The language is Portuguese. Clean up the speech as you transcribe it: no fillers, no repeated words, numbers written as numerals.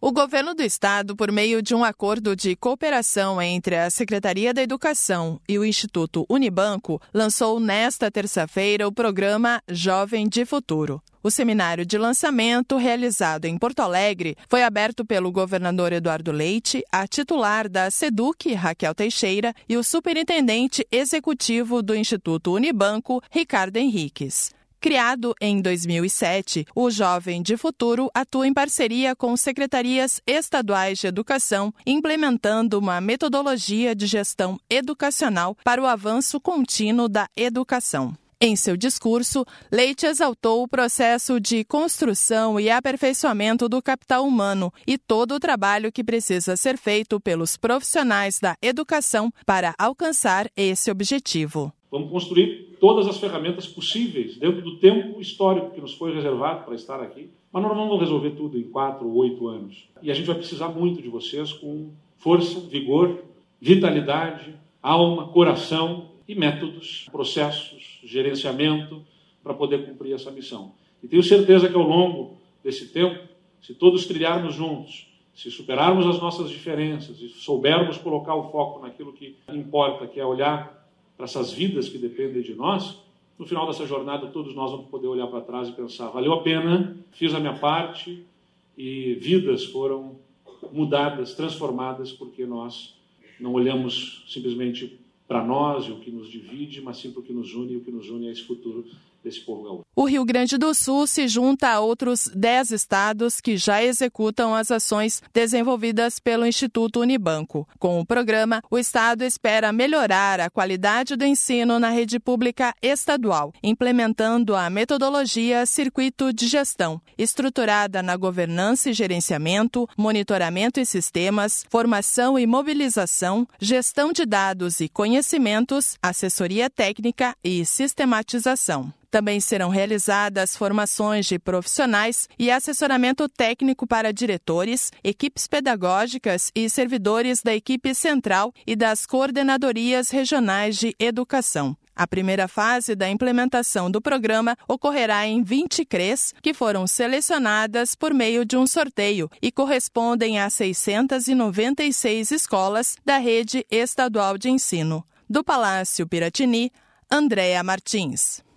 O governo do estado, por meio de um acordo de cooperação entre a Secretaria da Educação e o Instituto Unibanco, lançou nesta terça-feira o programa Jovem de Futuro. O seminário de lançamento, realizado em Porto Alegre, foi aberto pelo governador Eduardo Leite, a titular da SEDUC, Raquel Teixeira, e o superintendente executivo do Instituto Unibanco, Ricardo Henriques. Criado em 2007, o Jovem de Futuro atua em parceria com secretarias estaduais de educação, implementando uma metodologia de gestão educacional para o avanço contínuo da educação. Em seu discurso, Leite exaltou o processo de construção e aperfeiçoamento do capital humano e todo o trabalho que precisa ser feito pelos profissionais da educação para alcançar esse objetivo. Vamos construir todas as ferramentas possíveis dentro do tempo histórico que nos foi reservado para estar aqui, mas nós não vamos resolver tudo em 4 ou 8 anos. E a gente vai precisar muito de vocês com força, vigor, vitalidade, alma, coração e métodos, processos, gerenciamento para poder cumprir essa missão. E tenho certeza que ao longo desse tempo, se todos trilharmos juntos, se superarmos as nossas diferenças e soubermos colocar o foco naquilo que importa, que é olhar para essas vidas que dependem de nós, no final dessa jornada todos nós vamos poder olhar para trás e pensar, valeu a pena, fiz a minha parte e vidas foram mudadas, transformadas, porque nós não olhamos simplesmente para nós e o que nos divide, mas sim para o que nos une, e o que nos une é esse futuro desse povo gaúcho. O Rio Grande do Sul se junta a outros 10 estados que já executam as ações desenvolvidas pelo Instituto Unibanco. Com o programa, o estado espera melhorar a qualidade do ensino na rede pública estadual, implementando a metodologia Circuito de Gestão, estruturada na governança e gerenciamento, monitoramento e sistemas, formação e mobilização, gestão de dados e conhecimentos, assessoria técnica e sistematização. Também serão realizadas formações de profissionais e assessoramento técnico para diretores, equipes pedagógicas e servidores da equipe central e das coordenadorias regionais de educação. A primeira fase da implementação do programa ocorrerá em 20 CREs, que foram selecionadas por meio de um sorteio e correspondem a 696 escolas da rede estadual de ensino. Do Palácio Piratini, Andréa Martins.